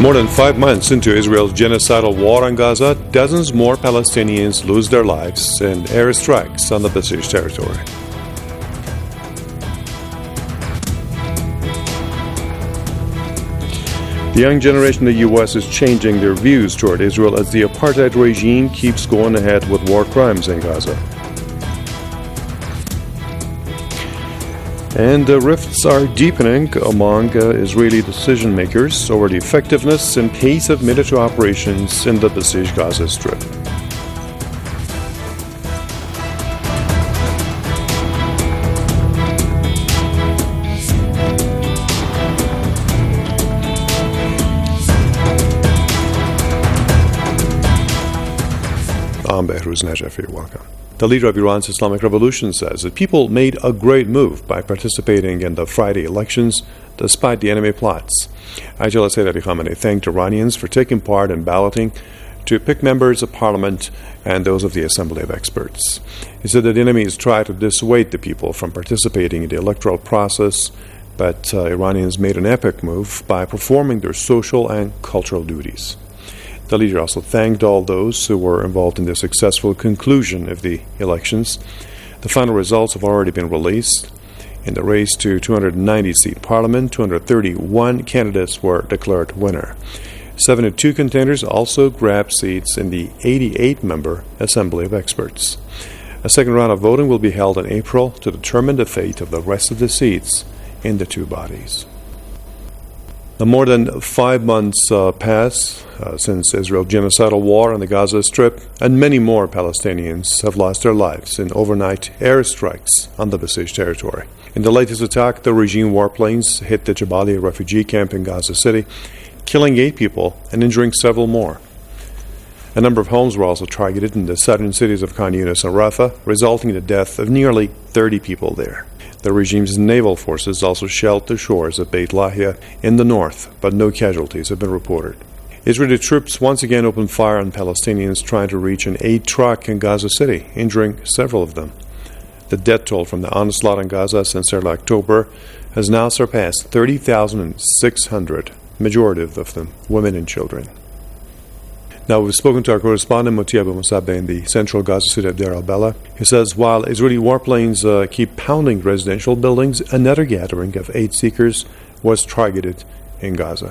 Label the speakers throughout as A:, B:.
A: More than 5 months into Israel's genocidal war on Gaza, dozens more Palestinians lose their lives in airstrikes on the besieged territory. The young generation in the U.S. is changing their views toward Israel as the apartheid regime keeps going ahead with war crimes in Gaza. And rifts are deepening among Israeli decision makers over the effectiveness and pace of military operations in the besieged Gaza Strip. I'm Behruz Najaf, you're welcome. The leader of Iran's Islamic Revolution says that people made a great move by participating in the Friday elections despite the enemy plots. Ayatollah Sayyid Ali Khamenei thanked Iranians for taking part in balloting to pick members of parliament and those of the Assembly of Experts. He said that the enemy has tried to dissuade the people from participating in the electoral process, but Iranians made an epic move by performing their social and cultural duties. The leader also thanked all those who were involved in the successful conclusion of the elections. The final results have already been released. In the race to 290-seat parliament, 231 candidates were declared winner. 72 contenders also grabbed seats in the 88-member Assembly of Experts. A second round of voting will be held in April to determine the fate of the rest of the seats in the two bodies. More than 5 months pass since Israel's genocidal war on the Gaza Strip, and many more Palestinians have lost their lives in overnight airstrikes on the besieged territory. In the latest attack, the regime warplanes hit the Jabalia refugee camp in Gaza City, killing 8 people and injuring several more. A number of homes were also targeted in the southern cities of Khan Yunis and Rafah, resulting in the death of nearly 30 people there. The regime's naval forces also shelled the shores of Beit Lahia in the north, but no casualties have been reported. Israeli troops once again opened fire on Palestinians trying to reach an aid truck in Gaza City, injuring several of them. The death toll from the onslaught on Gaza since early October has now surpassed 30,600, majority of them women and children. Now, we've spoken to our correspondent, Moti Abu Musabeh, in the central Gaza city of Deir al-Bala. He says while Israeli warplanes keep pounding residential buildings, another gathering of aid seekers was targeted in Gaza.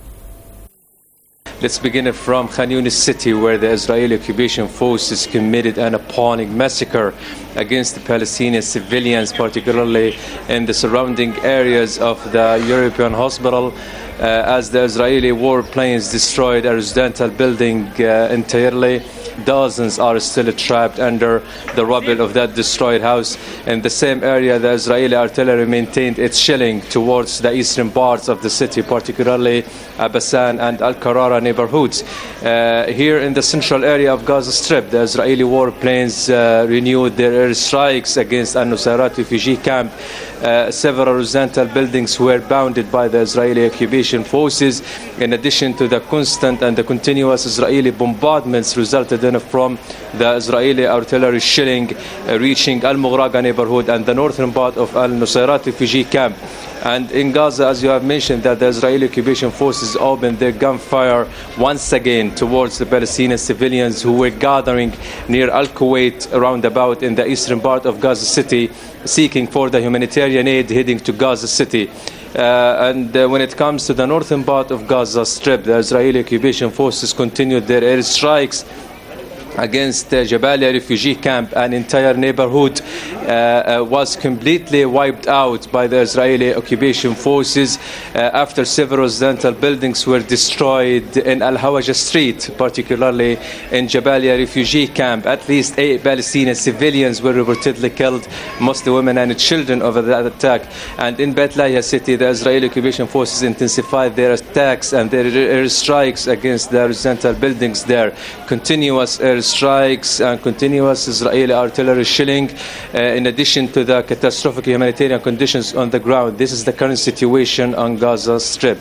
B: Let's begin from Khan Yunis city, where the Israeli occupation forces committed an appalling massacre against the Palestinian civilians, particularly in the surrounding areas of the European hospital, as the Israeli warplanes destroyed a residential building entirely. Dozens are still trapped under the rubble of that destroyed house. In the same area, the Israeli artillery maintained its shelling towards the eastern parts of the city, particularly Abasan and Al-Karara neighborhoods. Here in the central area of Gaza Strip, the Israeli warplanes renewed their airstrikes against Al-Nusayrat refugee camp. Several residential buildings were bounded by the Israeli occupation forces, in addition to the constant and the continuous Israeli bombardments resulted from the Israeli artillery shelling reaching Al-Mughraga neighborhood and the northern part of Al-Nusayrat refugee camp. And in Gaza, as you have mentioned, that the Israeli occupation forces opened their gunfire once again towards the Palestinian civilians who were gathering near Al-Kuwait roundabout in the eastern part of Gaza City, seeking for the humanitarian aid heading to Gaza City. And when it comes to the northern part of Gaza Strip, the Israeli occupation forces continued their airstrikes against the Jabalia refugee camp. An entire neighborhood was completely wiped out by the Israeli occupation forces after several residential buildings were destroyed in Al-Hawaja Street, particularly in Jabalia refugee camp. At least 8 Palestinian civilians were reportedly killed, mostly women and children, over that attack. And in Beit Lahia city, the Israeli occupation forces intensified their attacks and their airstrikes against the residential buildings there. Continuous airstrikes and continuous Israeli artillery shelling, in addition to the catastrophic humanitarian conditions on the ground. This is the current situation on Gaza Strip.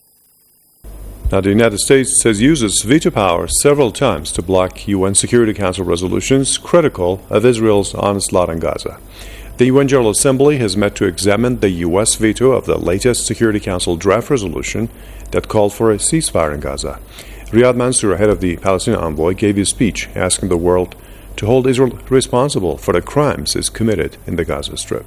A: Now, the United States has used its veto power several times to block UN Security Council resolutions critical of Israel's onslaught on Gaza. The UN General Assembly has met to examine the U.S. veto of the latest Security Council draft resolution that called for a ceasefire in Gaza. Riyad Mansour, head of the Palestinian envoy, gave his speech asking the world to hold Israel responsible for the crimes it's committed in the Gaza Strip.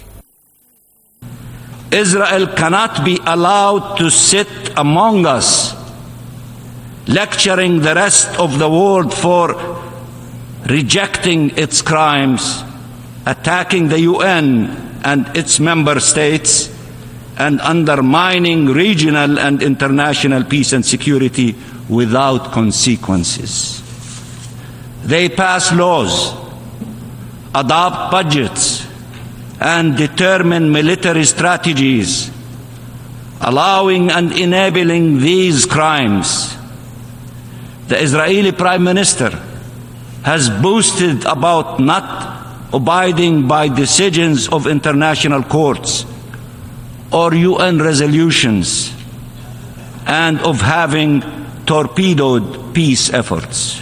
C: Israel cannot be allowed to sit among us, lecturing the rest of the world for rejecting its crimes, attacking the UN and its member states, and undermining regional and international peace and security without consequences. They pass laws, adopt budgets, and determine military strategies, allowing and enabling these crimes. The Israeli Prime Minister has boasted about not abiding by decisions of international courts or UN resolutions, and of having torpedoed peace efforts.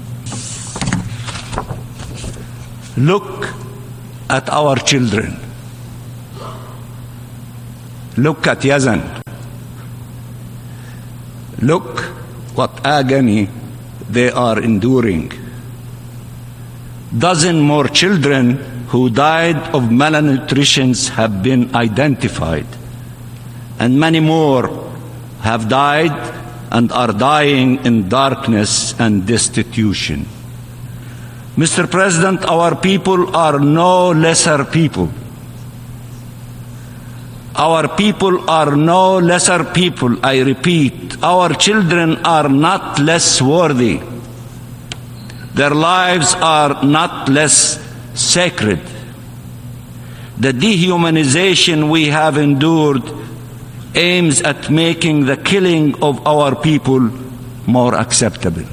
C: Look at our children. Look at Yazan. Look what agony they are enduring. Dozen more children who died of malnutrition have been identified, and many more have died and are dying in darkness and destitution. Mr. President, our people are no lesser people. Our people are no lesser people, I repeat. Our children are not less worthy. Their lives are not less sacred. The dehumanization we have endured aims at making the killing of our people more acceptable.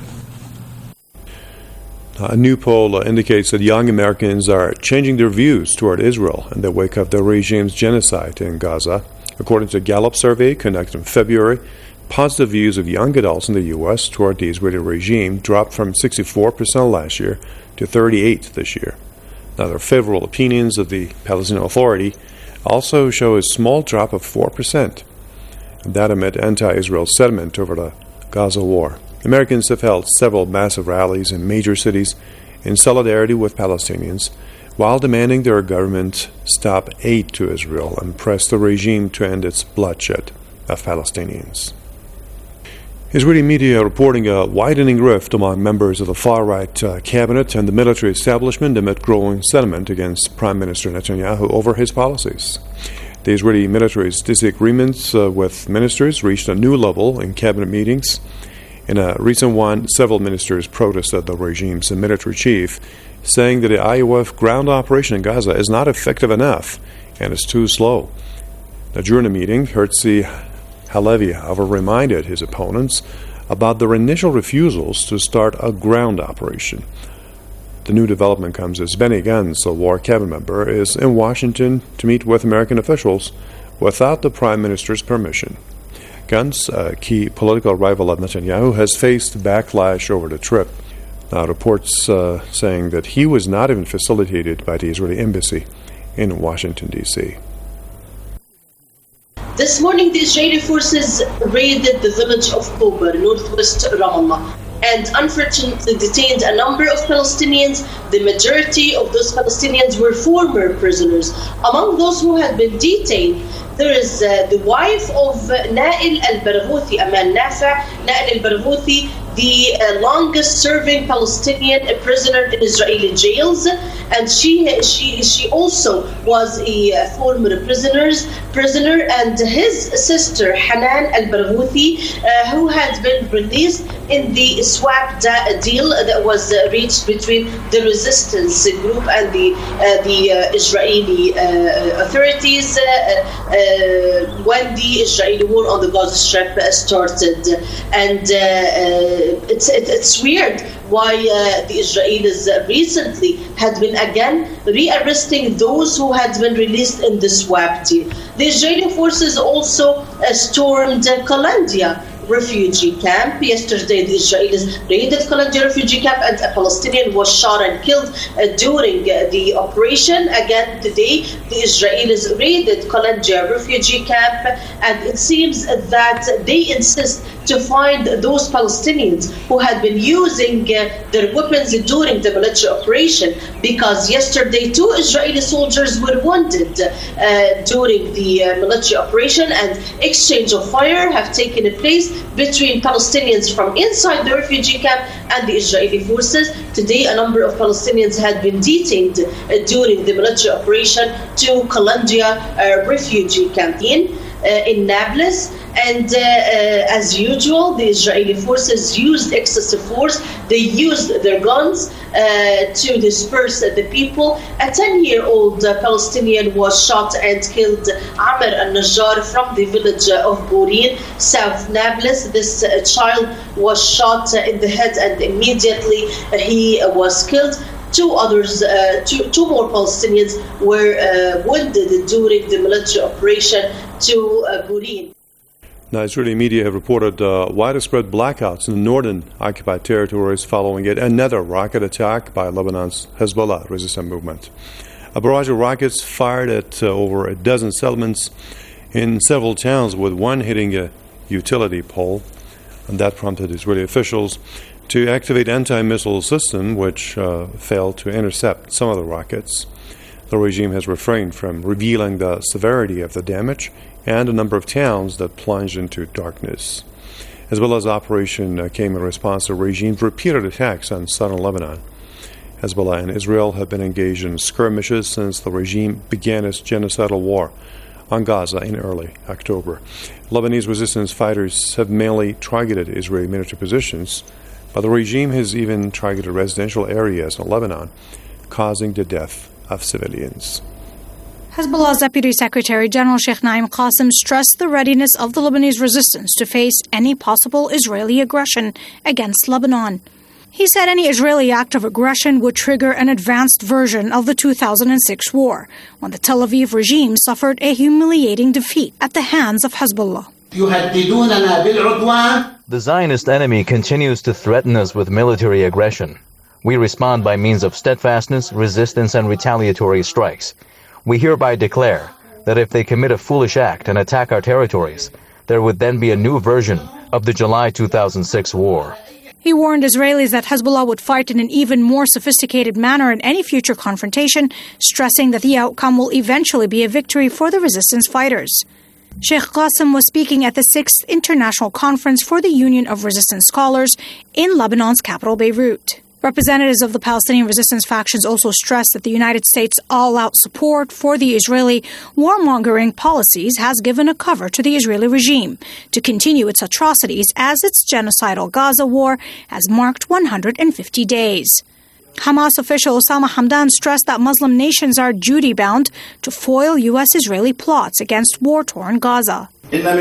A: A new poll indicates that young Americans are changing their views toward Israel in the wake of the regime's genocide in Gaza. According to a Gallup survey conducted in February, positive views of young adults in the U.S. toward the Israeli regime dropped from 64% last year to 38% this year. Now, their favorable opinions of the Palestinian Authority also show a small drop of 4%, and that amid anti-Israel sentiment over the Gaza war. Americans have held several massive rallies in major cities in solidarity with Palestinians, while demanding their government stop aid to Israel and press the regime to end its bloodshed of Palestinians. Israeli media reporting a widening rift among members of the far-right cabinet and the military establishment amid growing sentiment against Prime Minister Netanyahu over his policies. The Israeli military's disagreements with ministers reached a new level in cabinet meetings. In a recent one, several ministers protested the regime's military chief, saying that the IOF ground operation in Gaza is not effective enough and is too slow. Now, during the meeting, Herzi Halevi, however, reminded his opponents about their initial refusals to start a ground operation. The new development comes as Benny Gantz, a war cabinet member, is in Washington to meet with American officials without the Prime Minister's permission. Gantz, a key political rival of Netanyahu, has faced backlash over the trip. Now, reports saying that he was not even facilitated by the Israeli embassy in Washington, D.C.
D: This morning, the Israeli forces raided the village of Kobar, northwest Ramallah, and unfortunately detained a number of Palestinians. The majority of those Palestinians were former prisoners. Among those who had been detained, there is the wife of Nail al-Barghouthi, Amal Nafa. Nail al-Barghouthi, the longest-serving Palestinian prisoner in Israeli jails, and she also was a former prisoner, and his sister Hanan al-Barghouthi, who had been released in the swap deal that was reached between the resistance group and the Israeli authorities when the Israeli war on the Gaza Strip started. And it's weird why the Israelis recently had been again rearresting those who had been released in the swap deal. The Israeli forces also stormed Kalandia, refugee camp. Yesterday, the Israelis raided Qalandia refugee camp and a Palestinian was shot and killed during the operation. Again, today, the Israelis raided Qalandia refugee camp, and it seems that they insist to find those Palestinians who had been using their weapons during the military operation, because yesterday 2 Israeli soldiers were wounded during the military operation, and exchange of fire have taken place between Palestinians from inside the refugee camp and the Israeli forces. Today, a number of Palestinians had been detained during the military operation to Qalandia refugee camp in Nablus. And as usual, the Israeli forces used excessive force. They used their guns to disperse the people. A 10-year-old Palestinian was shot and killed, Amr al-Najjar, from the village of Borin, South Nablus. This child was shot in the head and immediately he was killed. 2 more Palestinians were wounded during the military operation to Borin.
A: Now, Israeli media have reported widespread blackouts in the northern occupied territories following yet another rocket attack by Lebanon's Hezbollah resistance movement. A barrage of rockets fired at over a dozen settlements in several towns, with one hitting a utility pole, and that prompted Israeli officials to activate anti-missile system, which failed to intercept some of the rockets. The regime has refrained from revealing the severity of the damage and a number of towns that plunged into darkness. Hezbollah's operation came in response to the regime's repeated attacks on southern Lebanon. Hezbollah and Israel have been engaged in skirmishes since the regime began its genocidal war on Gaza in early October. Lebanese resistance fighters have mainly targeted Israeli military positions, but the regime has even targeted residential areas in Lebanon, causing the death of civilians.
E: Hezbollah's Deputy Secretary General Sheikh Naim Qassem stressed the readiness of the Lebanese resistance to face any possible Israeli aggression against Lebanon. He said any Israeli act of aggression would trigger an advanced version of the 2006 war, when the Tel Aviv regime suffered a humiliating defeat at the hands of Hezbollah.
F: The Zionist enemy continues to threaten us with military aggression. We respond by means of steadfastness, resistance, and retaliatory strikes. We hereby declare that if they commit a foolish act and attack our territories, there would then be a new version of the July 2006 war.
E: He warned Israelis that Hezbollah would fight in an even more sophisticated manner in any future confrontation, stressing that the outcome will eventually be a victory for the resistance fighters. Sheikh Qassem was speaking at the 6th International Conference for the Union of Resistance Scholars in Lebanon's capital, Beirut. Representatives of the Palestinian resistance factions also stressed that the United States' all-out support for the Israeli warmongering policies has given a cover to the Israeli regime to continue its atrocities as its genocidal Gaza war has marked 150 days. Hamas official Osama Hamdan stressed that Muslim nations are duty-bound to foil U.S.-Israeli plots against war-torn Gaza.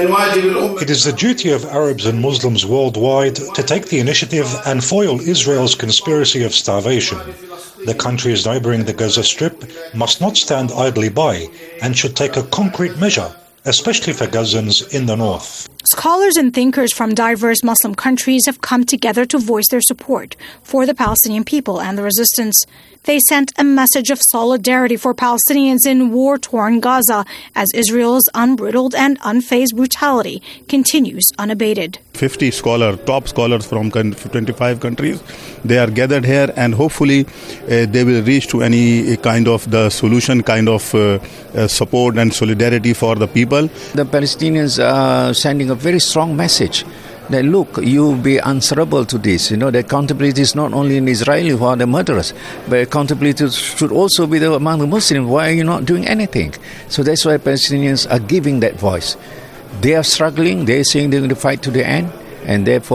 G: It is the duty of Arabs and Muslims worldwide to take the initiative and foil Israel's conspiracy of starvation. The countries neighboring the Gaza Strip must not stand idly by and should take a concrete measure, especially for Gazans in the north.
E: Scholars and thinkers from diverse Muslim countries have come together to voice their support for the Palestinian people and the resistance. They sent a message of solidarity for Palestinians in war-torn Gaza as Israel's unbridled and unfazed brutality continues unabated.
H: 50 top scholars from 25 countries, they are gathered here, and hopefully they will reach to any kind of the solution, kind of support and solidarity for the people.
I: The Palestinians are sending a very strong message that, look, you be answerable to this. The accountability is not only in Israel who are the murderers, but accountability should also be among the Muslims. Why are you not doing anything? So that's why Palestinians are giving that voice. They are struggling. They are saying they're going to fight to the end, and therefore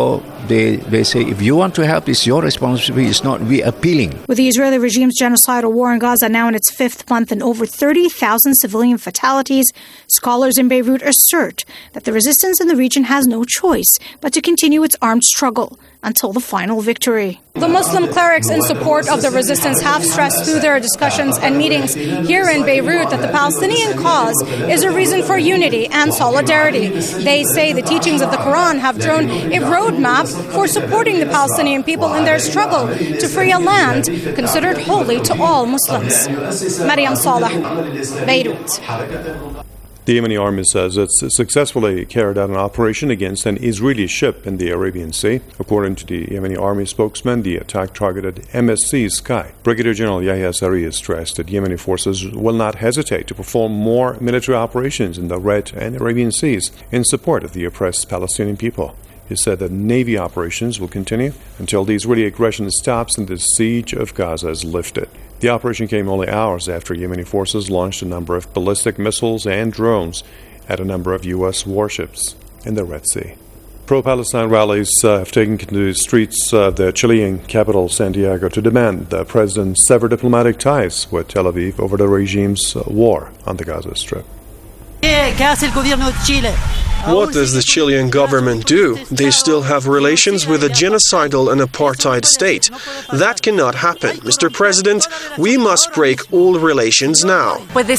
I: They say, if you want to help, it's your responsibility, it's not we appealing.
E: With the Israeli regime's genocidal war in Gaza now in its fifth month and over 30,000 civilian fatalities, scholars in Beirut assert that the resistance in the region has no choice but to continue its armed struggle until the final victory. The Muslim clerics in support of the resistance have stressed through their discussions and meetings here in Beirut that the Palestinian cause is a reason for unity and solidarity. They say the teachings of the Quran have drawn a roadmap for supporting the Palestinian people in their struggle to free a land considered holy to all Muslims. Mariam Saleh, Beirut.
A: The Yemeni army says it's successfully carried out an operation against an Israeli ship in the Arabian Sea. According to the Yemeni army spokesman, the attack targeted MSC Sky. Brigadier General Yahya Sari has stressed that Yemeni forces will not hesitate to perform more military operations in the Red and Arabian Seas in support of the oppressed Palestinian people. He said that Navy operations will continue until the Israeli aggression stops and the siege of Gaza is lifted. The operation came only hours after Yemeni forces launched a number of ballistic missiles and drones at a number of U.S. warships in the Red Sea. Pro-Palestine rallies have taken to the streets of the Chilean capital, Santiago, to demand the president sever diplomatic ties with Tel Aviv over the regime's war on the Gaza Strip.
J: What does the Chilean government do? They still have relations with a genocidal and apartheid state. That cannot happen. Mr. President, we must break all relations now.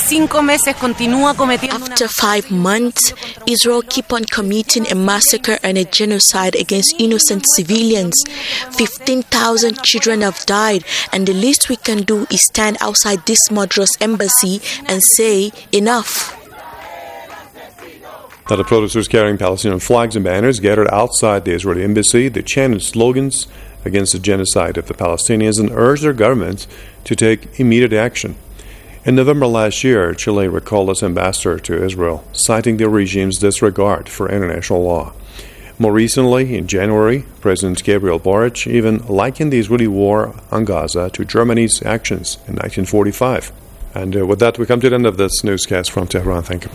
K: After 5 months, Israel keep on committing a massacre and a genocide against innocent civilians. 15,000 children have died, and the least we can do is stand outside this murderous embassy and say, enough.
A: Now, the protesters carrying Palestinian flags and banners gathered outside the Israeli embassy. They chanted slogans against the genocide of the Palestinians and urged their government to take immediate action. In November last year, Chile recalled its ambassador to Israel, citing the regime's disregard for international law. More recently, in January, President Gabriel Boric even likened the Israeli war on Gaza to Germany's actions in 1945. And with that, we come to the end of this newscast from Tehran. Thank you.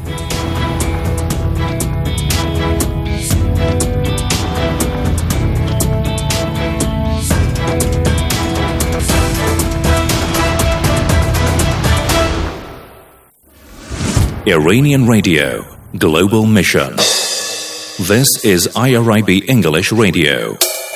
L: Iranian Radio, Global Mission. This is IRIB English Radio.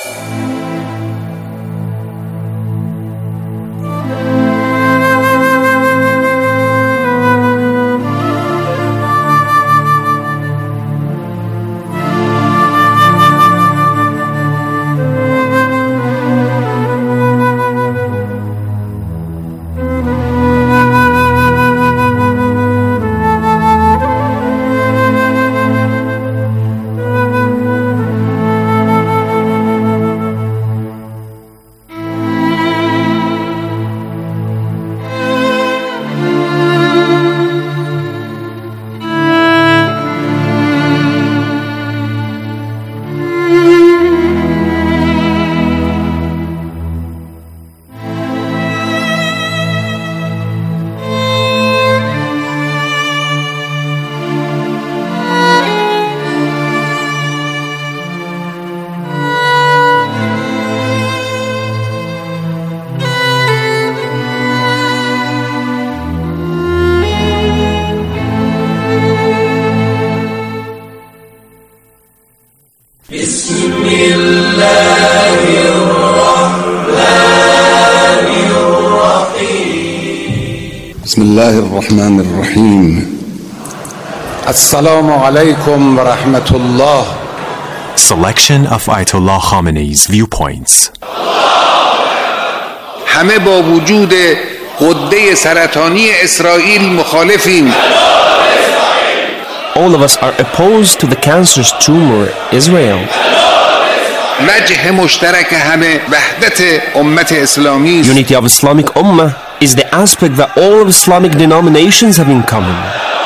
M: بسم الله الرحمن الرحيم السلام عليكم ورحمة الله.
N: Selection of Ayatollah Khamenei's viewpoints.
M: همه با وجود غده سرطانی اسرائیل مخالفیم.
O: All of us are opposed to the cancerous tumor, Israel.
M: وجه مشترک همه وحدت امت اسلامی.
O: Unity of Islamic Ummah is the aspect that all of Islamic denominations have in common.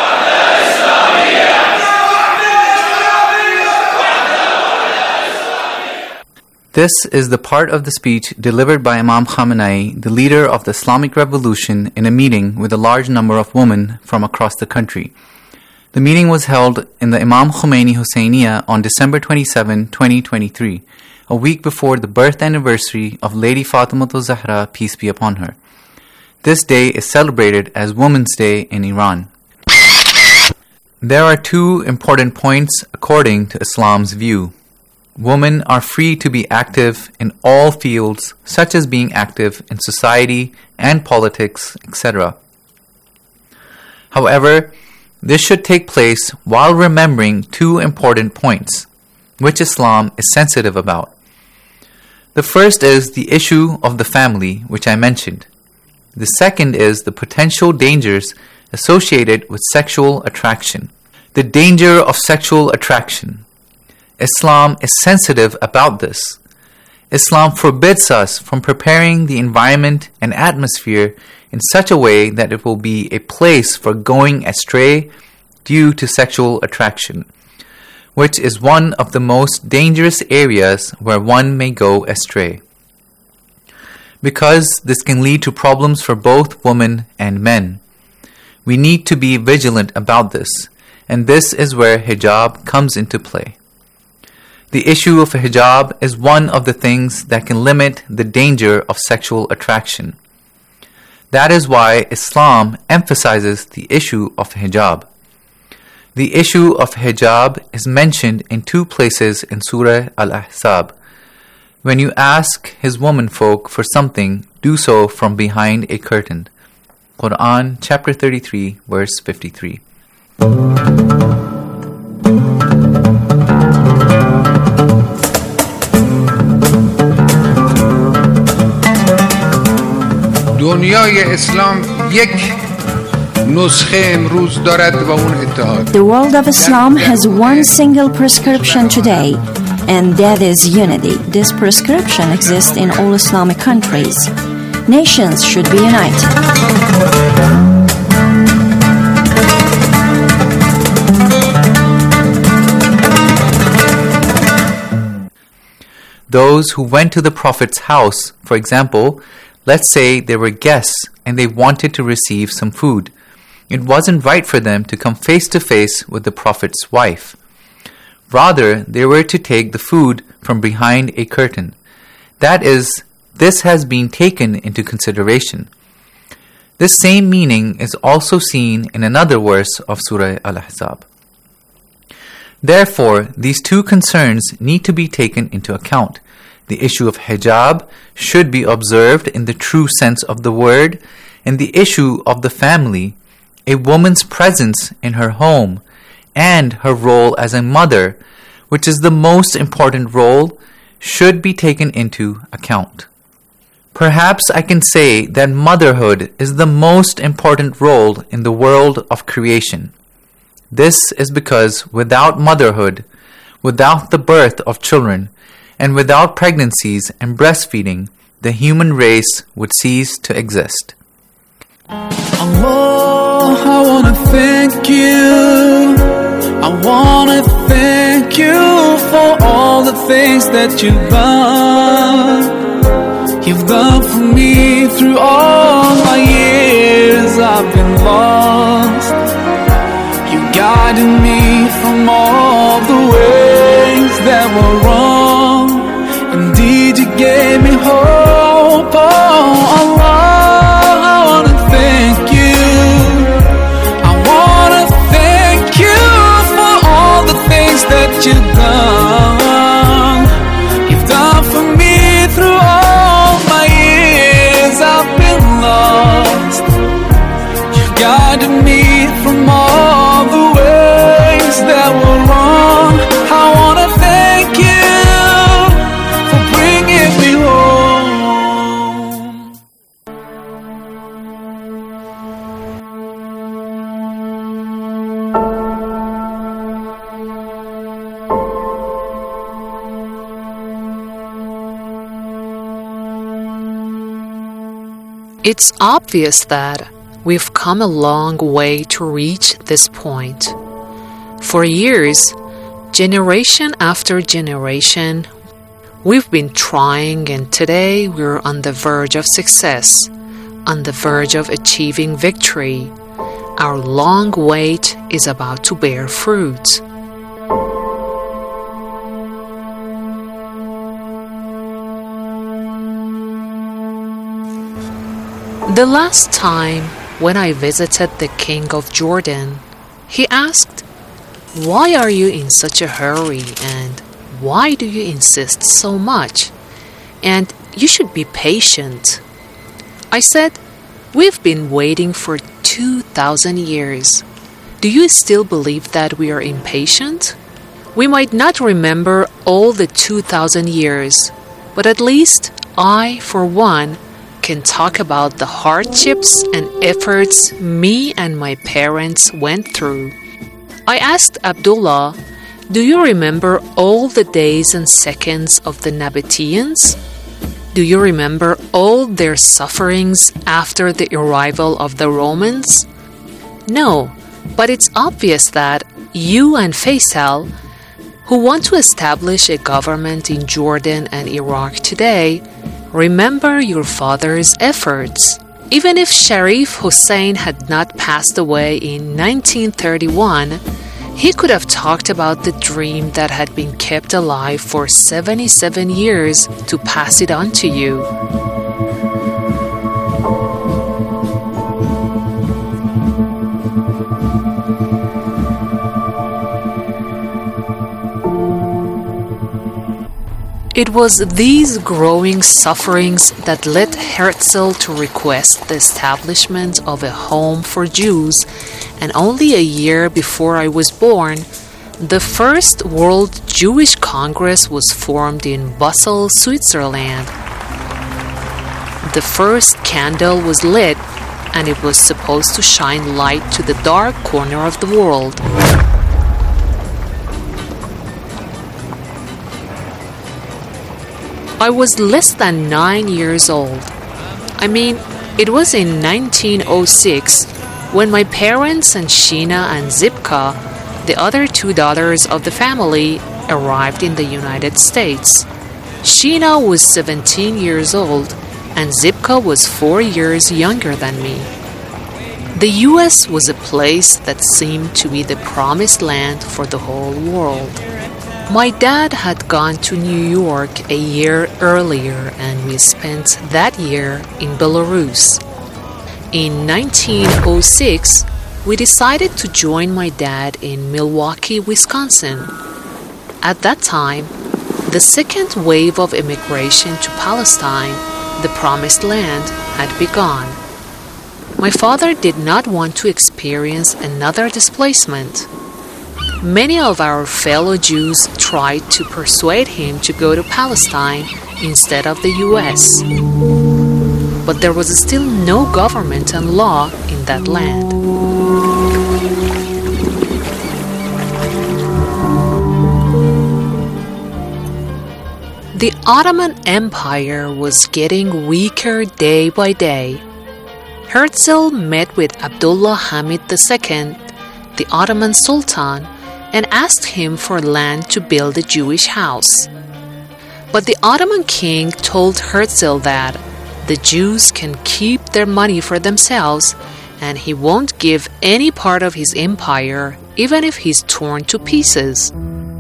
P: This is the part of the speech delivered by Imam Khamenei, the leader of the Islamic Revolution, in a meeting with a large number of women from across the country. The meeting was held in the Imam Khomeini Husseiniya on December 27, 2023, a week before the birth anniversary of Lady Fatimah Zahra, peace be upon her. This day is celebrated as Women's Day in Iran. There are two important points according to Islam's view. Women are free to be active in all fields, such as being active in society and politics, etc. However, this should take place while remembering two important points, which Islam is sensitive about. The first is the issue of the family, which I mentioned. The second is the potential dangers associated with sexual attraction. The danger of sexual attraction. Islam is sensitive about this. Islam forbids us from preparing the environment and atmosphere in such a way that it will be a place for going astray due to sexual attraction, which is one of the most dangerous areas where one may go astray. Because this can lead to problems for both women and men. We need to be vigilant about this, and this is where hijab comes into play. The issue of hijab is one of the things that can limit the danger of sexual attraction. That is why Islam emphasizes the issue of hijab. The issue of hijab is mentioned in two places in Surah Al-Ahzab. When you ask his womenfolk for something, do so from behind a curtain. Quran chapter 33, verse 53.
M: دنیای اسلام یک نسخه امروز دارد و اون اتحاد.
Q: The world of Islam has one single prescription today, and that is unity. This prescription exists in all Islamic countries. Nations should be united.
P: Those who went to the Prophet's house, for example, let's say they were guests and they wanted to receive some food. It wasn't right for them to come face to face with the Prophet's wife. Rather, they were to take the food from behind a curtain. That is, this has been taken into consideration. This same meaning is also seen in another verse of Surah Al-Ahzab. Therefore, these two concerns need to be taken into account. The issue of hijab should be observed in the true sense of the word, and the issue of the family, a woman's presence in her home, and her role as a mother, which is the most important role, should be taken into account. Perhaps I can say that motherhood is the most important role in the world of creation. This is because without motherhood, without the birth of children, and without pregnancies and breastfeeding, the human race would cease to exist.
R: Allah, I wanna thank you. I wanna thank you for all the things that you've done. You've done for me through all my years I've been lost. You guided me from all the ways that were wrong. Indeed, you gave me hope. Oh Allah, I wanna thank you. I wanna thank you for all the things that you've done. You've done for me through all my years I've been lost. You guided me from all the ways that were wrong. I wanna thank you for bringing me home.
S: It's obvious that we've come a long way to reach this point. For years, generation after generation, we've been trying, and today we're on the verge of success, on the verge of achieving victory. our long wait is about to bear fruit. The last time when I visited the king of Jordan, he asked, "Why are you in such a hurry, and why do you insist so much? And you should be patient." I said, "We've been waiting for 2,000 years. Do you still believe that we are impatient? We might not remember all the 2,000 years, but at least I, for one, can talk about the hardships and efforts me and my parents went through." I asked Abdullah, "Do you remember all the days and seconds of the Nabateans? Do you remember all their sufferings after the arrival of the Romans?" "No, but it's obvious that you and Faisal, who want to establish a government in Jordan and Iraq today, remember your father's efforts. Even if Sharif Hussein had not passed away in 1931, he could have talked about the dream that had been kept alive for 77 years to pass it on to you." It was these growing sufferings that led Herzl to request the establishment of a home for Jews, and only a year before I was born, the first World Jewish Congress was formed in Basel, Switzerland. The first candle was lit, and it was supposed to shine light to the dark corner of the world. I was less than 9 years old. I mean, it was in 1906 when my parents and Sheena and Zipka, the other two daughters of the family, arrived in the United States. Sheena was 17 years old and Zipka was 4 years younger than me. The U.S. was a place that seemed to be the promised land for the whole world. My dad had gone to New York a year earlier, and we spent that year in Belarus. In 1906, we decided to join my dad in Milwaukee, Wisconsin. At that time, the second wave of immigration to Palestine, the Promised Land, had begun. My father did not want to experience another displacement. Many of our fellow Jews tried to persuade him to go to Palestine instead of the U.S. But there was still no government and law in that land. The Ottoman Empire was getting weaker day by day. Herzl met with Abdullah Hamid II, the Ottoman Sultan, and asked him for land to build a Jewish house. But the Ottoman king told Herzl that the Jews can keep their money for themselves and he won't give any part of his empire, even if he's torn to pieces.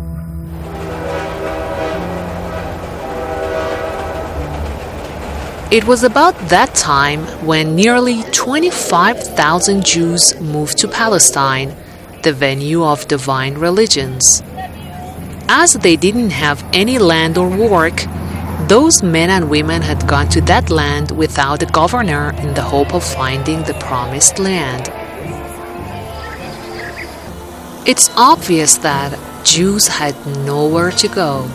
S: It was about that time when nearly 25,000 Jews moved to Palestine, the venue of divine religions. As they didn't have any land or work, those men and women had gone to that land without a governor in the hope of finding the promised land. It's obvious that Jews had nowhere to go.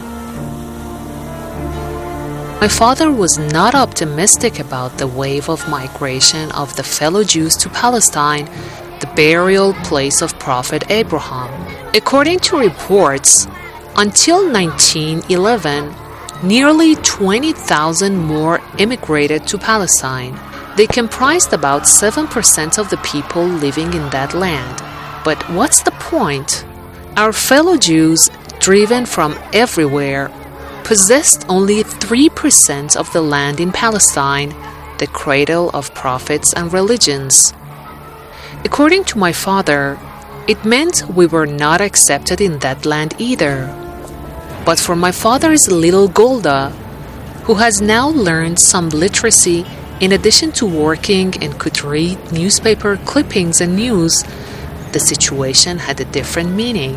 S: My father was not optimistic about the wave of migration of the fellow Jews to Palestine, the burial place of Prophet Abraham. According to reports, until 1911, nearly 20,000 more immigrated to Palestine. They comprised about 7% of the people living in that land. But what's the point? Our fellow Jews, driven from everywhere, possessed only 3% of the land in Palestine, the cradle of prophets and religions. According to my father, it meant we were not accepted in that land either. But for my father's little Golda, who has now learned some literacy in addition to working and could read newspaper clippings and news, the situation had a different meaning.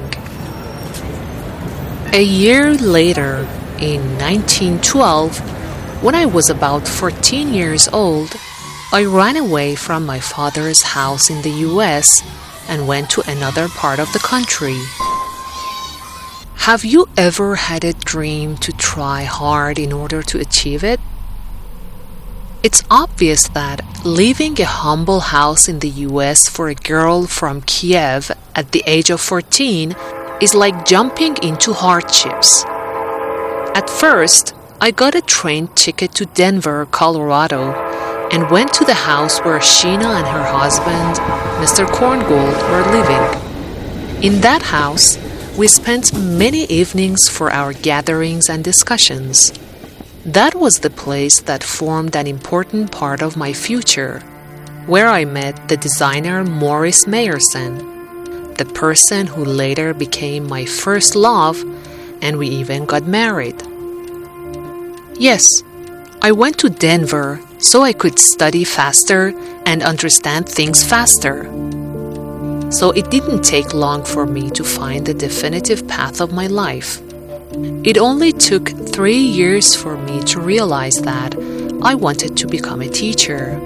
S: A year later, in 1912, when I was about 14 years old, I ran away from my father's house in the US and went to another part of the country. Have you ever had a dream to try hard in order to achieve it? It's obvious that leaving a humble house in the US for a girl from Kiev at the age of 14 is like jumping into hardships. At first, I got a train ticket to Denver, Colorado, and went to the house where Sheena and her husband, Mr. Korngold, were living. In that house, we spent many evenings for our gatherings and discussions. That was the place that formed an important part of my future, where I met the designer Morris Meyerson, the person who later became my first love, and we even got married. Yes, I went to Denver so I could study faster and understand things faster. So it didn't take long for me to find the definitive path of my life. It only took 3 years for me to realize that I wanted to become a teacher.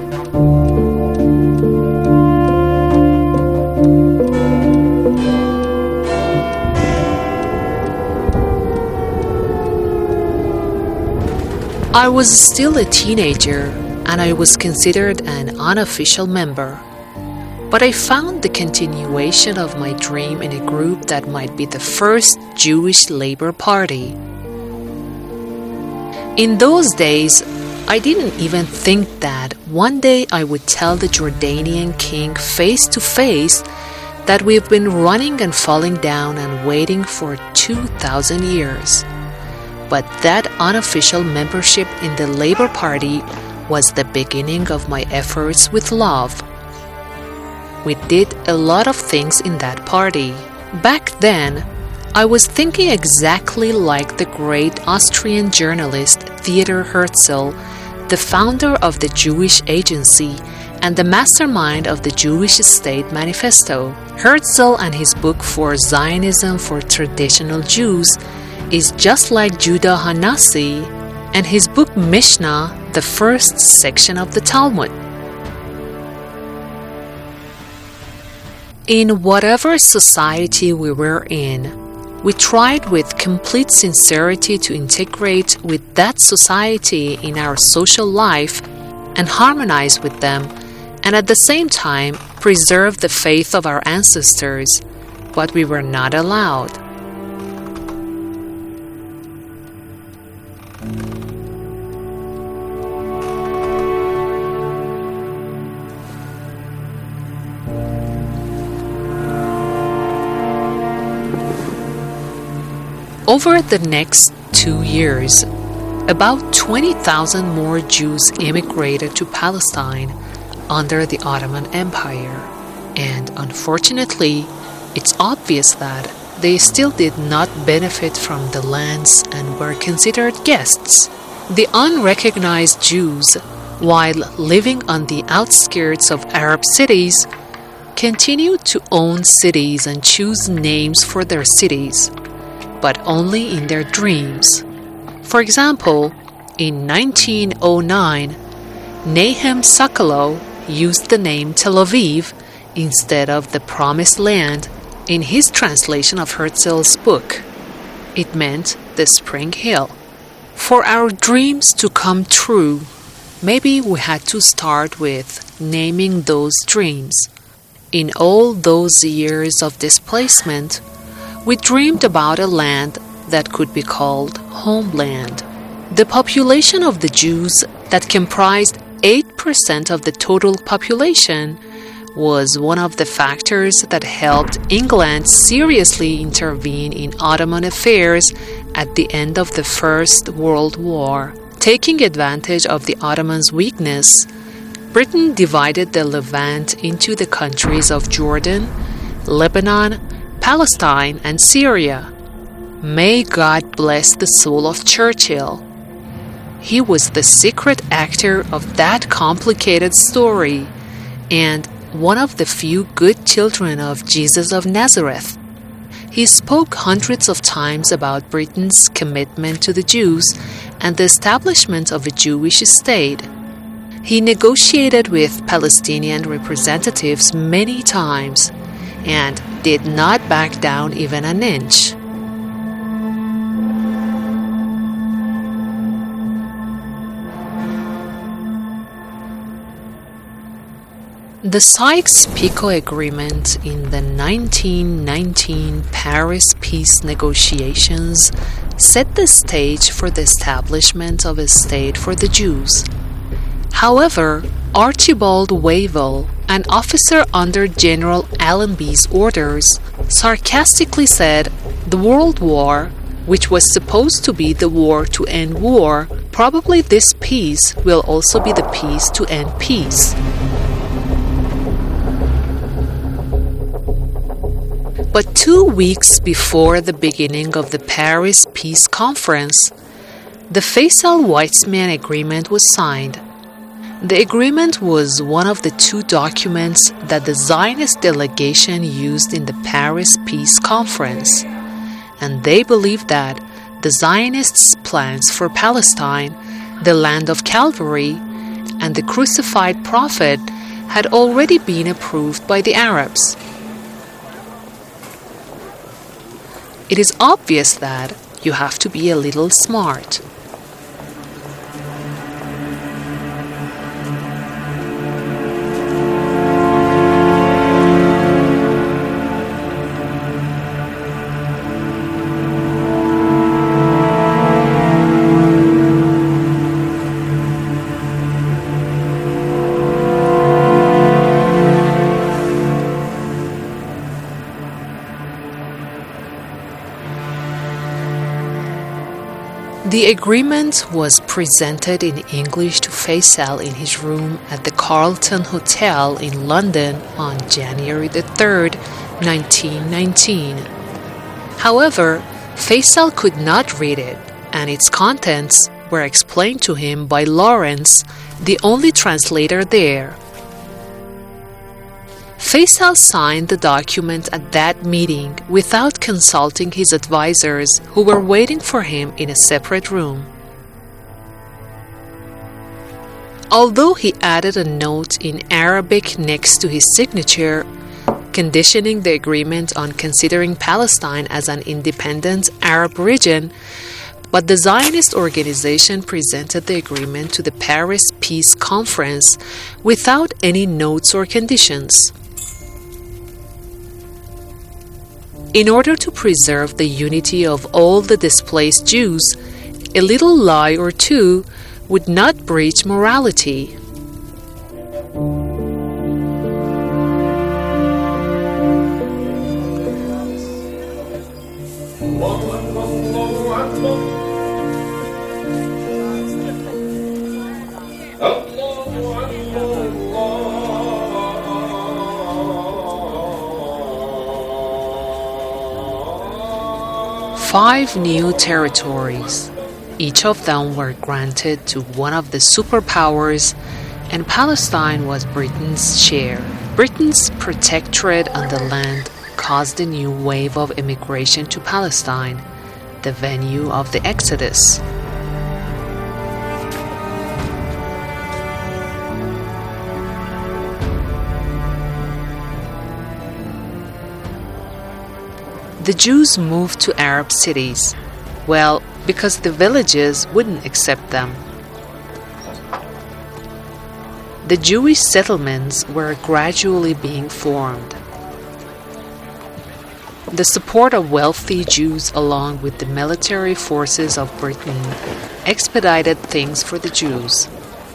S: I was still a teenager and I was considered an unofficial member. But I found the continuation of my dream in a group that might be the first Jewish Labor Party. In those days, I didn't even think that one day I would tell the Jordanian king face to face that we've been running and falling down and waiting for 2,000 years. But that unofficial membership in the Labor Party was the beginning of my efforts with love. We did a lot of things in that party. Back then, I was thinking exactly like the great Austrian journalist Theodor Herzl, the founder of the Jewish Agency and the mastermind of the Jewish State Manifesto. Herzl and his book For Zionism for Traditional Jews is just like Judah Hanasi and his book Mishnah, the first section of the Talmud. In whatever society we were in, we tried with complete sincerity to integrate with that society in our social life and harmonize with them, and at the same time preserve the faith of our ancestors, but we were not allowed. Over the next 2 years, about 20,000 more Jews immigrated to Palestine under the Ottoman Empire, and unfortunately, it's obvious that they still did not benefit from the lands and were considered guests. The unrecognized Jews, while living on the outskirts of Arab cities, continued to own cities and choose names for their cities, but only in their dreams. For example, in 1909, Nahum Sokolow used the name Tel Aviv instead of the Promised Land in his translation of Herzl's book. It meant the Spring Hill. For our dreams to come true, maybe we had to start with naming those dreams. In all those years of displacement, we dreamed about a land that could be called homeland. The population of the Jews that comprised 8% of the total population was one of the factors that helped England seriously intervene in Ottoman affairs at the end of the First World War. Taking advantage of the Ottomans' weakness, Britain divided the Levant into the countries of Jordan, Lebanon, Palestine, and Syria. May God bless the soul of Churchill. He was the secret actor of that complicated story and one of the few good children of Jesus of Nazareth. He spoke hundreds of times about Britain's commitment to the Jews and the establishment of a Jewish state. He negotiated with Palestinian representatives many times and did not back down even an inch. The Sykes-Picot Agreement in the 1919 Paris peace negotiations set the stage for the establishment of a state for the Jews. However, Archibald Wavell, an officer under General Allenby's orders, sarcastically said the World War, which was supposed to be the war to end war, probably this peace will also be the peace to end peace. But 2 weeks before the beginning of the Paris Peace Conference, the Faisal-Weizmann Agreement was signed. The agreement was one of the 2 documents that the Zionist delegation used in the Paris Peace Conference, and they believed that the Zionists' plans for Palestine, the land of Calvary, and the crucified prophet had already been approved by the Arabs. It is obvious that you have to be a little smart. The agreement was presented in English to Faisal in his room at the Carlton Hotel in London on January the 3rd, 1919. However, Faisal could not read it, and its contents were explained to him by Lawrence, the only translator there. Faisal signed the document at that meeting without consulting his advisors, who were waiting for him in a separate room. Although he added a note in Arabic next to his signature, conditioning the agreement on considering Palestine as an independent Arab region, but the Zionist organization presented the agreement to the Paris Peace Conference without any notes or conditions. In order to preserve the unity of all the displaced Jews, a little lie or two would not breach morality. Five new territories. Each of them were granted to one of the superpowers, and Palestine was Britain's share. Britain's protectorate on the land caused a new wave of immigration to Palestine, the venue of the Exodus. The Jews moved to Arab cities, well, because the villages wouldn't accept them. The Jewish settlements were gradually being formed. The support of wealthy Jews along with the military forces of Britain expedited things for the Jews.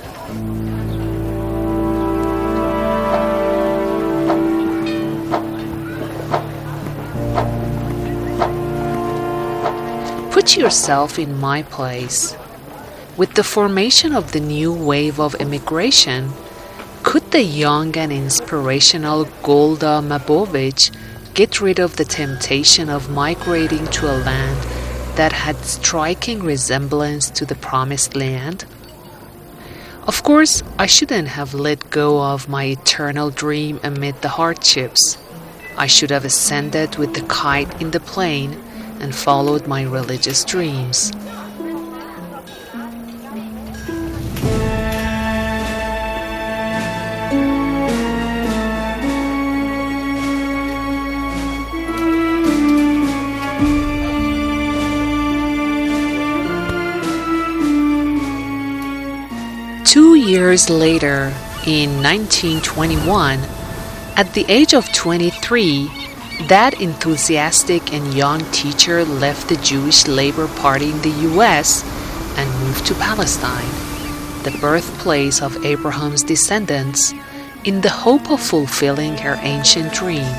S: Put yourself in my place. With the formation of the new wave of immigration, Could the young and inspirational Golda Mabovich get rid of the temptation of migrating to a land that had striking resemblance to the Promised Land? Of course, I shouldn't have let go of my eternal dream amid the hardships. I should have ascended with the kite in the plane and followed my religious dreams. Years later, in 1921, at the age of 23, that enthusiastic and young teacher left the Jewish Labor Party in the U.S. and moved to Palestine, the birthplace of Abraham's descendants, in the hope of fulfilling her ancient dream.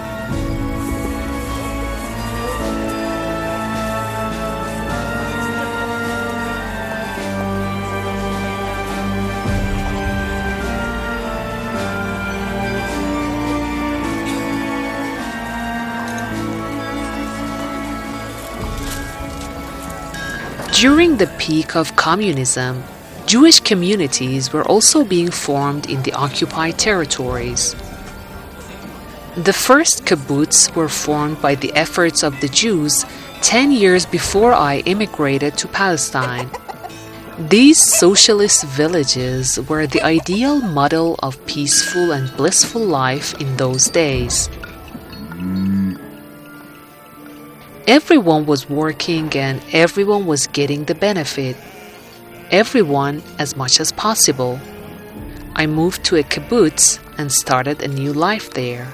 S: During the peak of communism, Jewish communities were also being formed in the occupied territories. The first kibbutz were formed by the efforts of the Jews 10 years before I immigrated to Palestine. These socialist villages were the ideal model of peaceful and blissful life in those days. Everyone was working and everyone was getting the benefit. Everyone as much as possible. I moved to a kibbutz and started a new life there.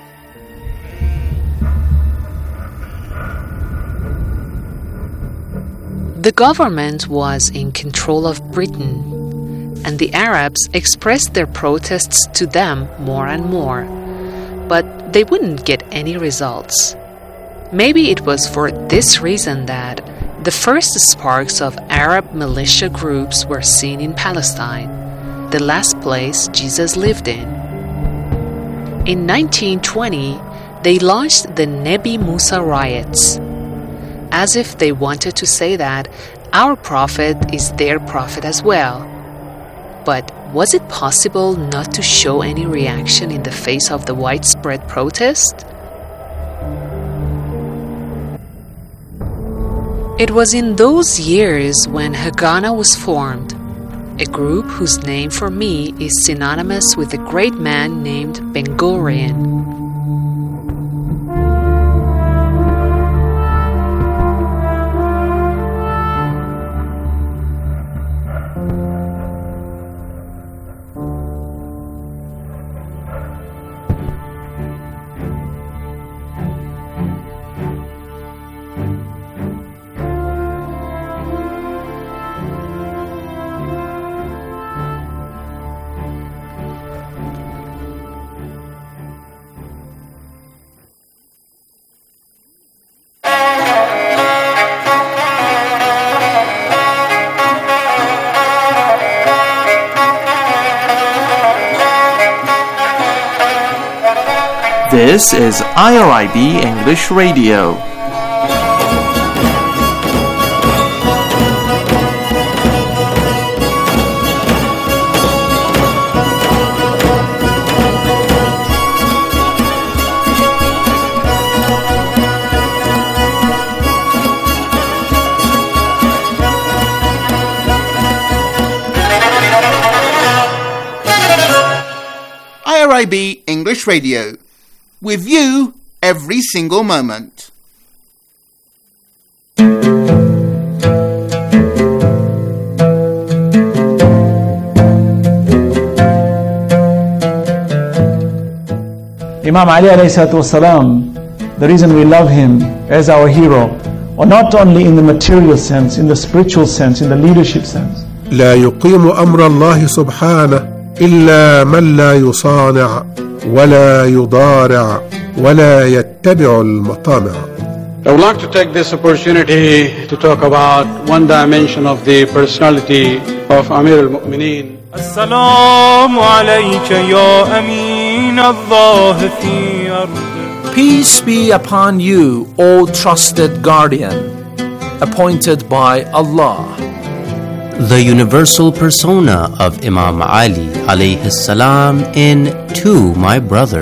S: The government was in control of Britain, and the Arabs expressed their protests to them more and more, but they wouldn't get any results. Maybe it was for this reason that the first sparks of Arab militia groups were seen in Palestine, the last place Jesus lived in. In 1920, they launched the Nebi Musa riots, as if they wanted to say that our prophet is their prophet as well. But was it possible not to show any reaction in the face of the widespread protest? It was in those years when Haganah was formed, a group whose name for me is synonymous with a great man named Ben-Gurion.
T: This is IRIB English Radio.
U: IRIB English Radio. With you every single moment.
V: Imam Ali alayhi salatu wasalam, the reason we love him as our hero, or not only in the material sense, in the spiritual sense, in the leadership sense.
W: لا يقيم أمر الله سبحانه إلا من لا يصانع ولا يضارع ولا يتبع المطامع.
X: I would like to take this opportunity to talk about one dimension of the personality of Amir al-Mu'mineen.
B: السلام عليك يا أمين الله في أرضه.
C: Peace be upon you, O trusted guardian, appointed by Allah.
D: The universal persona of Imam Ali alayhi salam in To My Brother.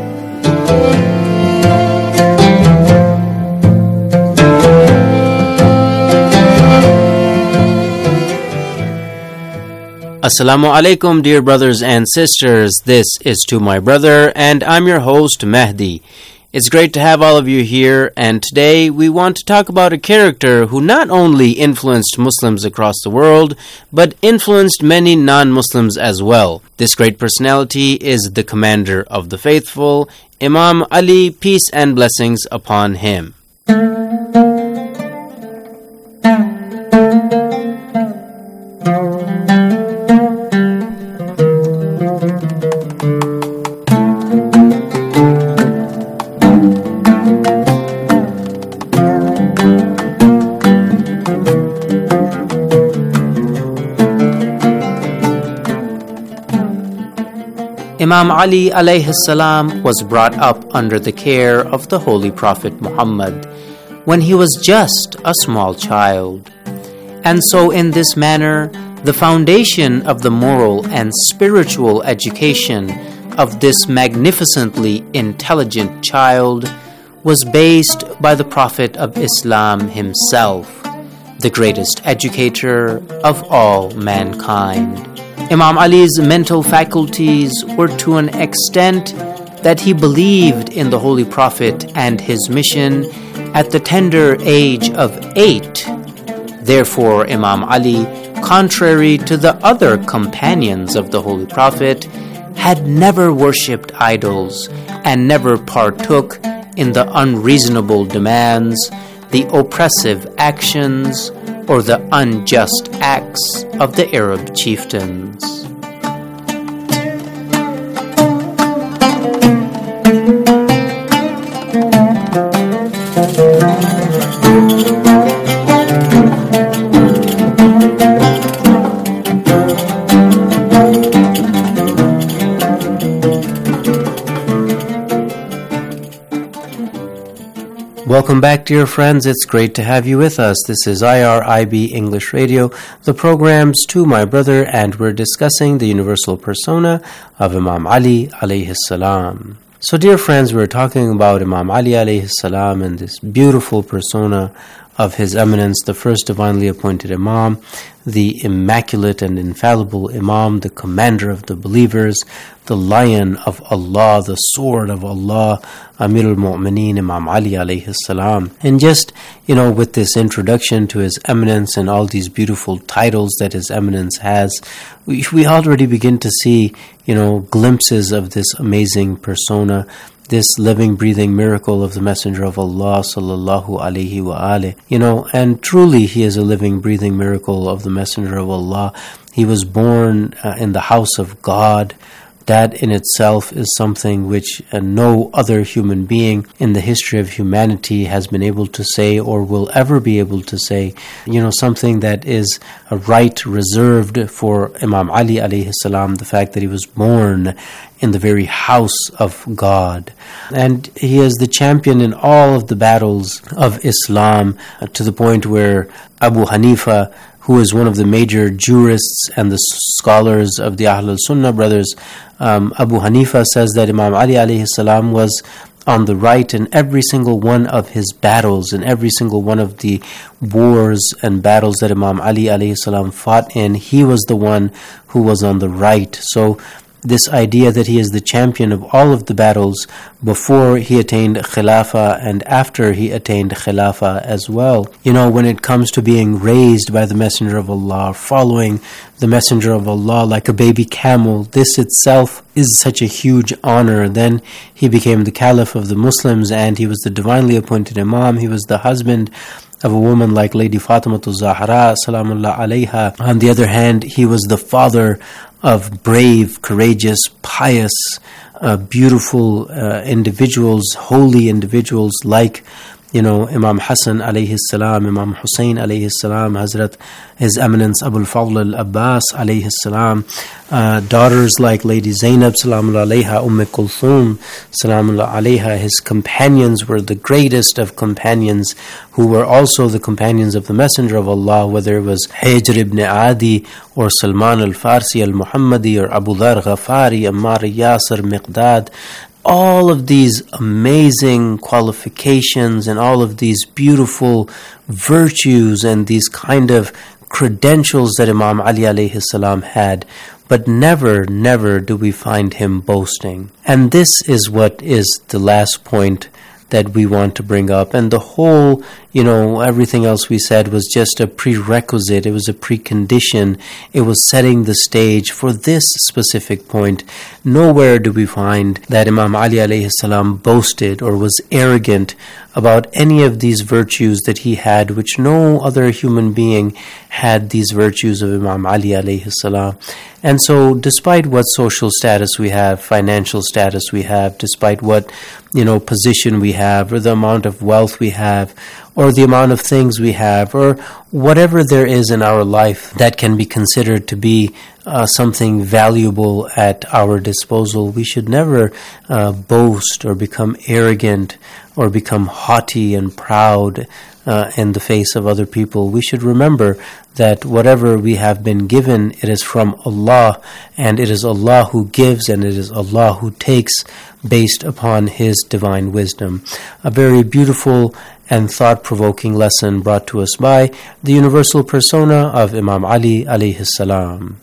D: Assalamu alaikum, dear brothers and sisters. This is To My Brother, and I'm your host, Mehdi. It's great to have all of you here, and today we want to talk about a character who not only influenced Muslims across the world, but influenced many non-Muslims as well. This great personality is the commander of the faithful, Imam Ali, peace and blessings upon him. Imam Ali alayhi salam was brought up under the care of the Holy Prophet Muhammad when he was just a small child. And so in this manner, the foundation of the moral and spiritual education of this magnificently intelligent child was based by the Prophet of Islam himself, the greatest educator of all mankind. Imam Ali's mental faculties were to an extent that he believed in the Holy Prophet and his mission at the tender age of 8. Therefore, Imam Ali, contrary to the other companions of the Holy Prophet, had never worshipped idols and never partook in the unreasonable demands, the oppressive actions, or the unjust acts of the Arab chieftains. Welcome back, dear friends. It's great to have you with us. This is IRIB English Radio, the program's To My Brother, and we're discussing the universal persona of Imam Ali alayhi salam. So, dear friends, we're talking about Imam Ali alayhi salam and this beautiful persona of His Eminence, the first divinely appointed Imam, the immaculate and infallible Imam, the commander of the believers, the lion of Allah, the sword of Allah, Amir al-Mu'mineen, Imam Ali alayhi salam. And just, with this introduction to His Eminence and all these beautiful titles that His Eminence has, we already begin to see, glimpses of this amazing persona, this living, breathing miracle of the Messenger of Allah, sallallahu alaihi wa alihi. And truly he is a living, breathing miracle of the Messenger of Allah. He was born in the house of God. That in itself is something which no other human being in the history of humanity has been able to say or will ever be able to say. Something that is a right reserved for Imam Ali alayhi salam, the fact that he was born in the very house of God. And he is the champion in all of the battles of Islam, to the point where Abu Hanifa, who is one of the major jurists and the scholars of the Ahl al-Sunnah brothers, Abu Hanifa says that Imam Ali alayhi salam was on the right in every single one of his battles, in every single one of the wars and battles that Imam Ali alayhi salam fought in. He was the one who was on the right. So this idea that he is the champion of all of the battles before he attained Khilafah and after he attained Khilafah as well. When it comes to being raised by the Messenger of Allah, following the Messenger of Allah like a baby camel, this itself is such a huge honor. Then he became the Caliph of the Muslims, and he was the divinely appointed Imam. He was the husband of a woman like Lady Fatimatu Zahra, salamullah alayha. On the other hand, he was the father of brave, courageous, pious, beautiful individuals, holy individuals like Imam Hassan alayhi salam, Imam Hussein alayhi salam, Hazrat His Eminence Abul Fadl al-Abbas alayhi salam, daughters like Lady Zainab salamullah alayha, Kulthum salamullah alayha. His companions were the greatest of companions, who were also the companions of the Messenger of Allah, whether it was Hijr ibn Adi or Salman al-Farsi al-Muhammadi or Abu Dhar Ghafari, Ammar Yasir, Miqdad. All of these amazing qualifications and all of these beautiful virtues and these kind of credentials that Imam Ali alayhi salam had, but never do we find him boasting. And this is what is the last point that we want to bring up. And the whole, everything else we said was just a prerequisite. It was a precondition. It was setting the stage for this specific point. Nowhere do we find that Imam Ali alayhi salam boasted or was arrogant about any of these virtues that he had, which no other human being had these virtues of Imam Ali alayhi salam. And so despite what social status we have, financial status we have, despite what position we have, or the amount of wealth we have, or the amount of things we have, or whatever there is in our life that can be considered to be something valuable at our disposal, we should never boast or become arrogant or become haughty and proud in the face of other people. We should remember that whatever we have been given, it is from Allah, and it is Allah who gives and it is Allah who takes based upon His divine wisdom. A very beautiful and thought-provoking lesson brought to us by the universal persona of Imam Ali alayhi salam.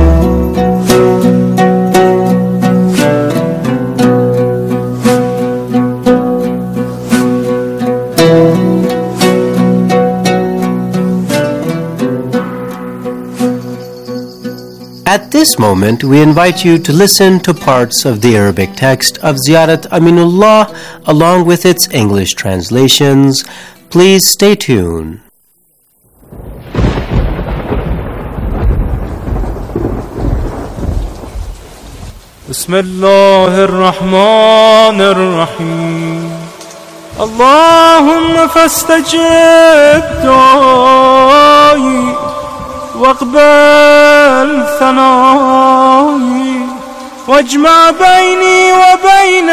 D: At this moment, we invite you to listen to parts of the Arabic text of Ziyarat Aminullah along with its English translations. Please stay tuned.
B: Bismillah ar-Rahman ar-Rahim. Allahumma fastajib du'ai واقبل ثنائي واجمع بيني وبين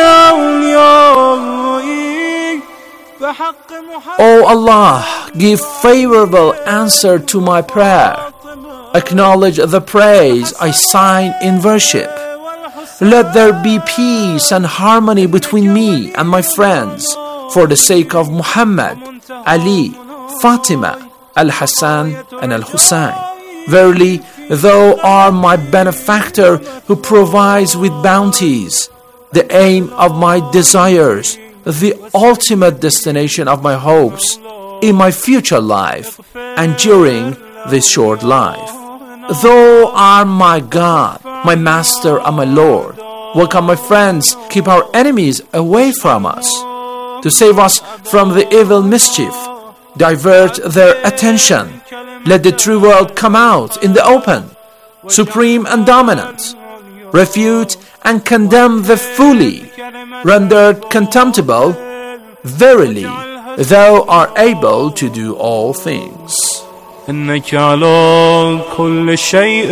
B: أوليائي بحق محمد.
C: O Allah, give favorable answer to my prayer. Acknowledge the praise I sign in worship. Let there be peace and harmony between me and my friends for the sake of Muhammad, Ali, Fatima, Al-Hassan and Al-Hussein. Verily, Thou art my benefactor who provides with bounties, the aim of my desires, the ultimate destination of my hopes in my future life and during this short life. Thou art my God, my Master and my Lord. Welcome my friends, keep our enemies away from us. To save us from the evil mischief, divert their attention. Let the true world come out in the open, supreme and dominant. Refute and condemn the fully, rendered contemptible. Verily, Thou art able to do all things.
B: إنك على كل شيء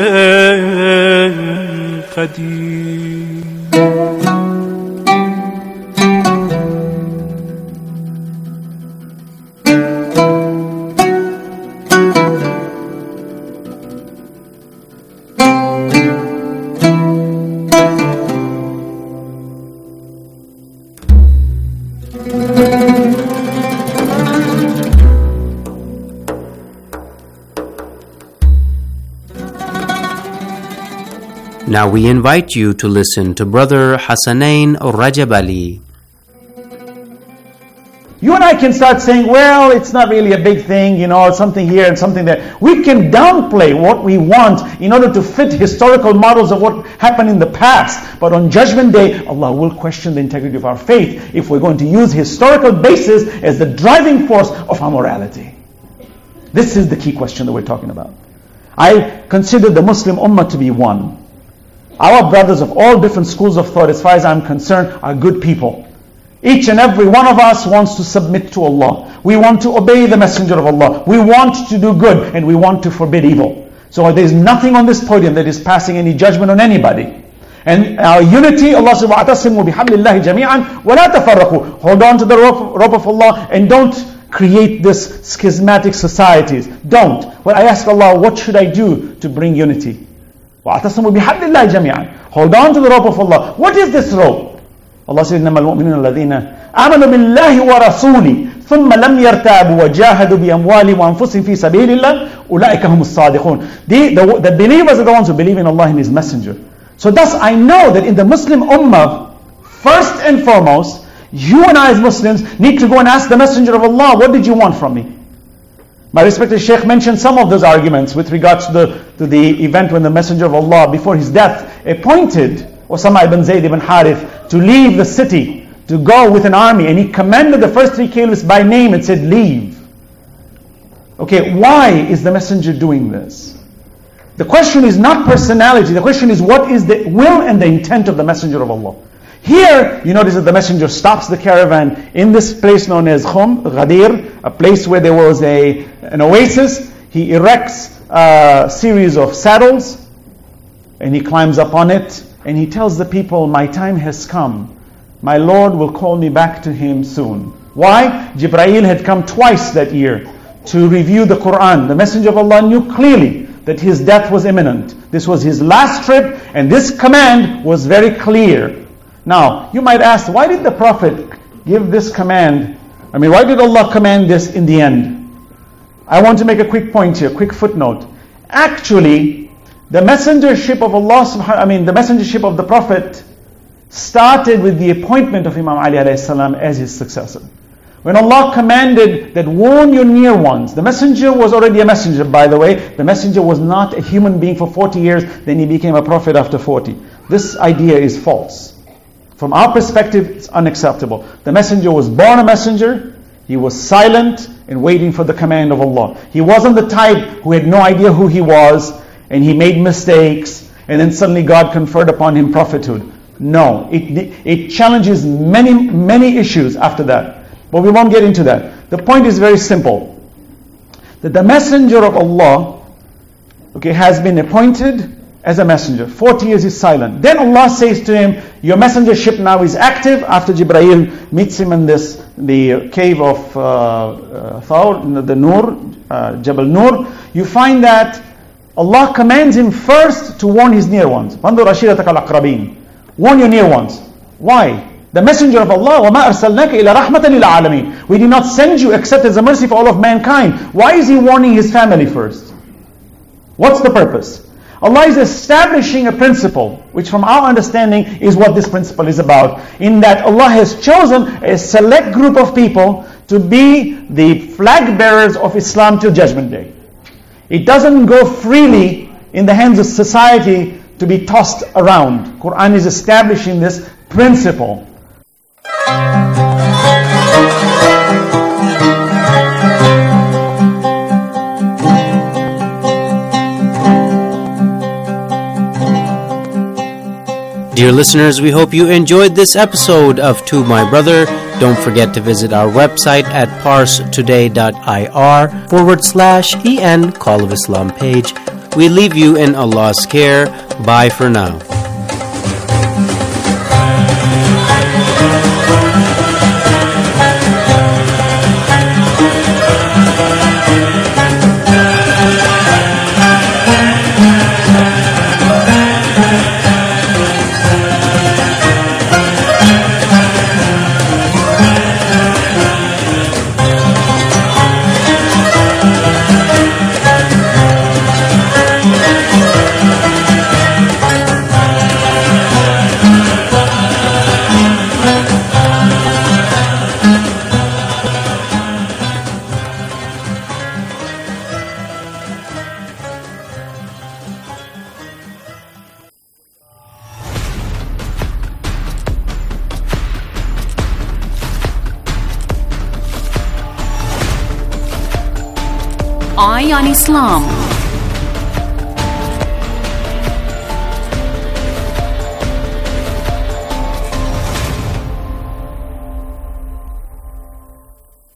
B: قدير.
D: Now we invite you to listen to Brother Hassanain Rajab Ali.
V: You and I can start saying, well, it's not really a big thing, something here and something there. We can downplay what we want in order to fit historical models of what happened in the past. But on Judgment Day, Allah will question the integrity of our faith if we're going to use historical basis as the driving force of our morality. This is the key question that we're talking about. I consider the Muslim Ummah to be one. Our brothers of all different schools of thought, as far as I'm concerned, are good people. Each and every one of us wants to submit to Allah. We want to obey the Messenger of Allah. We want to do good and we want to forbid evil. So there is nothing on this podium that is passing any judgment on anybody. And our unity, Allah says, وَاعْتَصِمُوا بِحَبْلِ اللَّهِ جَمِيعًا وَلَا تَفَرَّقُوا. Hold on to the rope of Allah and don't create this schismatic societies. Don't. Well, I ask Allah, what should I do to bring unity? وَاعْتَصِمُوا بِحَبْلِ اللَّهِ جَمِيعًا. Hold on to the rope of Allah. What is this rope? Allah says, إِنَّمَا الْمُؤْمِنُونَ الَّذِينَ آمَنُوا بِاللَّهِ وَرَسُولِهِ ثم لم يرتابوا وجاهدوا بأموالهم وأنفسهم في سبيل الله أولئك هم الصادقون. The believers are the ones who believe in Allah and His Messenger. So thus I know that in the Muslim Ummah, first and foremost, you and I as Muslims need to go and ask the Messenger of Allah, what did you want from me? My respected Shaykh mentioned some of those arguments with regards to the event when the Messenger of Allah, before his death, appointed Osama ibn Zayd ibn Harith to leave the city, to go with an army, and he commanded the first three caliphs by name and said, leave. Okay, why is the Messenger doing this? The question is not personality, the question is what is the will and the intent of the Messenger of Allah. Here, you notice that the Messenger stops the caravan in this place known as Khum, Ghadir, a place where there was an oasis. He erects a series of saddles, and he climbs up on it, and he tells the people, my time has come. My Lord will call me back to Him soon. Why? Jibreel had come twice that year to review the Quran. The Messenger of Allah knew clearly that his death was imminent. This was his last trip, and this command was very clear. Now, you might ask, why did the Prophet give this command? Why did Allah command this in the end? I want to make a quick point here, quick footnote. Actually, the messengership of Allah, the messengership of the Prophet started with the appointment of Imam Ali alayhi salam as his successor. When Allah commanded that warn your near ones, the messenger was already a messenger, by the way. The messenger was not a human being for 40 years, then he became a prophet after 40. This idea is false. From our perspective, it's unacceptable. The messenger was born a messenger, he was silent and waiting for the command of Allah. He wasn't the type who had no idea who he was, and he made mistakes, and then suddenly God conferred upon him prophethood. No, it challenges many issues after that. But we won't get into that. The point is very simple. That the messenger of Allah, has been appointed as a messenger. 40 years he's silent. Then Allah says to him, your messengership now is active. After Jibreel meets him in the cave of Thawr, the Nur, Jabal Nur, you find that Allah commands him first to warn his near ones. وَانْظُرْ عَشِيرَتَكَ الْأَقْرَبِينَ. Warn your near ones. Why? The Messenger of Allah, وَمَا أَرْسَلْنَاكَ إِلَى رَحْمَةً لِلْعَالَمِينَ. We did not send you except as a mercy for all of mankind. Why is He warning His family first? What's the purpose? Allah is establishing a principle, which from our understanding is what this principle is about. In that Allah has chosen a select group of people to be the flag bearers of Islam till Judgment Day. It doesn't go freely in the hands of society to be tossed around. Quran is establishing this principle.
D: Dear listeners, we hope you enjoyed this episode of To My Brother. Don't forget to visit our website at parstoday.ir/EN Call of Islam page. We leave you in Allah's care. Bye for now.
F: Eye on Islam.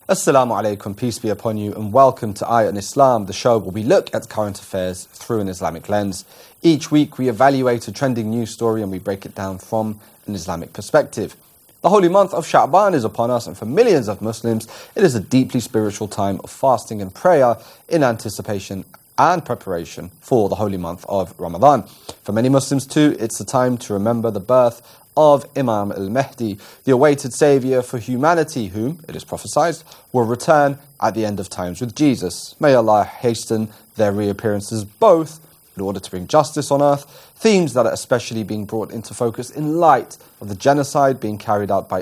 E: Assalamu alaikum, peace be upon you, and welcome to Ayah on Islam, the show where we look at current affairs through an Islamic lens. Each week we evaluate a trending news story and we break it down from an Islamic perspective. The holy month of Sha'ban is upon us, and for millions of Muslims, it is a deeply spiritual time of fasting and prayer in anticipation and preparation for the holy month of Ramadan. For many Muslims too, it's a time to remember the birth of Imam al-Mahdi, the awaited saviour for humanity, whom, it is prophesied, will return at the end of times with Jesus. May Allah hasten their reappearances both in order to bring justice on earth, themes that are especially being brought into focus in light of the genocide being carried out by